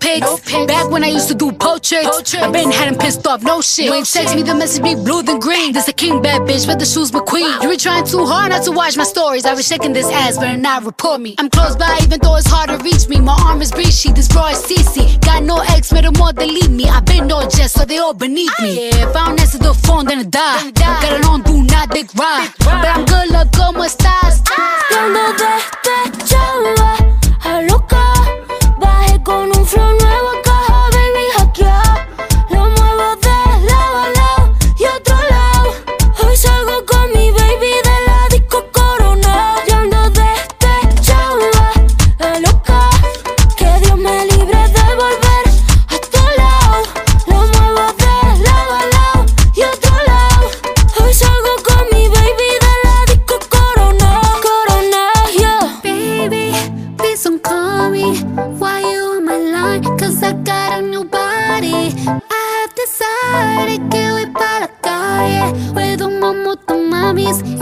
pics. Back when I used to do portraits, I been had him pissed off, no shit. You ain't text me, the message be blue then green. This a king bad bitch, but the shoes McQueen. You be trying too hard not to watch my stories. I was shaking this ass, better not report me. I'm close by, even though it's hard to reach me. My arm is breachy, this bra is CC. Got no ex, made them all delete me. I been no jest, so they all beneath me. Yeah, if I don't answer the phone, then I die. Got it on, do not dick ride. But I'm good, look, como estás? Cuando despechaba a loca, bajé con un flow nuevo a caja, baby, hackear. Lo muevo de lado a lado y otro lado. Hoy salgo con mi baby de la disco Corona. Yo ando despechaba a loca, que Dios me libre de volver a tu lado. Lo muevo de lado a lado y otro lado. Hoy salgo con mi baby de la disco Corona. Corona, yeah. Baby, please don't call me while you on my line, cause I got a new body. I have decided que voy pa' la calle with un montón mamis